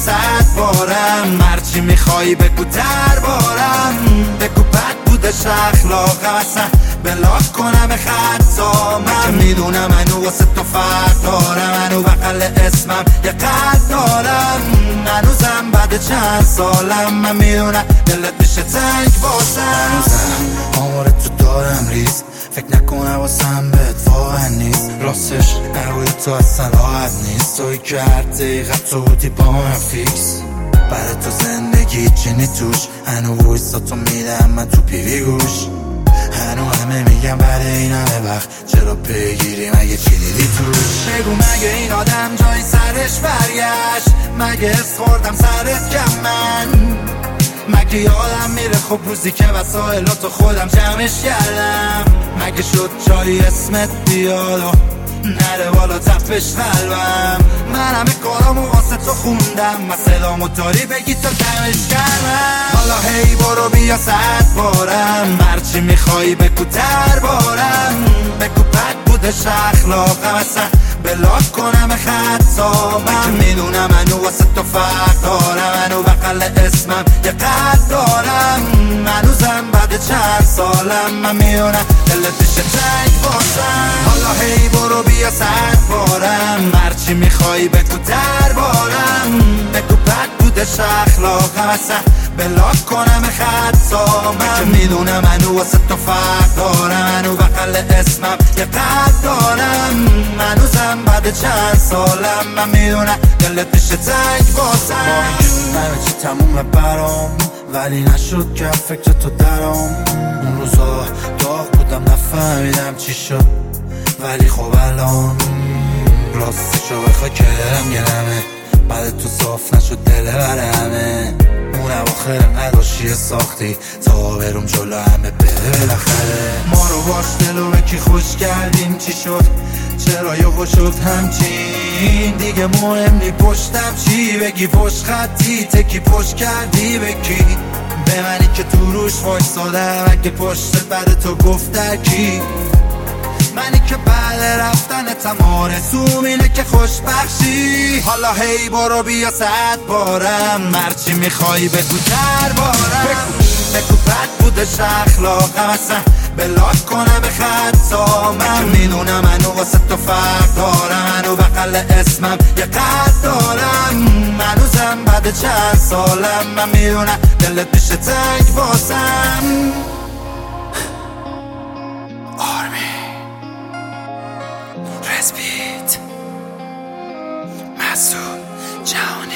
صد بارم، هرچی میخوای بگو دربارم. بگو بد بودش اخلاقم، اصلا بلاک کنم خطا. من میدونم منو واسه تو فرق دارم، منو بغل اسمم یه قلب دارم. هنوزم بعد چند سالم من میدونم دلت میشه تنگ واسم. هنوزم آمار تو دارم ریز، فکر نکنم واسم بهت واقع نیست. راستش نروی تو اصلا راحت نیست، توی که هر دقیقه تو بودی با من فیکس. برای تو زندگی چینی توش، هنو وایسا تو میدم من تو پیوی گوش. هنو همه میگم بعد این همه وقت چرا پیگیری، مگه چی دیدی توش؟ بگو مگه این آدم جای سرش برگشت؟ مگه اس خوردم سرت کم من؟ مگه یادم میره خب روزی که وسایلاتو خودم جمعش کردم؟ مگه شد جایی اسمت بیاد و نره بالا تپش قلبم؟ من همه کارامو واسه تو خوندم، مسئلامو داری بگی تا کمش کردم. حالا هی برو بیا صد بارم، هرچی میخوای بگو دربارم. بگو بد بودش اخلاقم، اصلا بلاک کنم خطا. من میدونم منو واسه تو فرق دارم، منو بغل اسمم یه قلب دارم. هنوزم بعد چند سالم من میدونم دلت میشه تنگ واسم. حالا هی برو بیا صد بارم، هرچی میخوای بگو دربارم. بگو بد بودش اخلاقم، اصلا بلاک کنم خطا. من میدونم منو واسه تو فرق دارم، منو بغل اسمم یه قلب دارم. هنوزم بعد چند سالم من میدونم دلت میشه تنگ واسم. همه چی تمومه برام، ولی نشد که فکر تو درام. اون روزا داغ بودم نفهمیدم چی شد، ولی خب الان راستشو بخوای که دلم گرمه. بعد تو صاف نشد دل برمه، اون اواخر نداشتی ساختی تا برم جلو همه بره بالاخره. ما رو باش دلو به کی خوش کردیم، چی شد چرا یهو شد همچین؟ دیگه مهم نی پشتم چی بگی، پشت خطی تکی پشت کردی به کی؟ به منی که تو روش وایسادم، اگه پشت بعد تو گفت کی؟ منی که بعد رفتنتم آرزوم اینه که خوش بخشی. حالا هی برو بیا صد بارم، هرچی میخوای بگو دربارم. بگو بد بودش اخلاقم، اصلا بلاک کنم خطا. من میدونم منو واسه تو فرق دارم، منو بغل اسمم یه قلب دارم. هنوزم بعد چند سالم من میدونم دلت میشه تنگ واسم. رزبیت مسعود جهانی.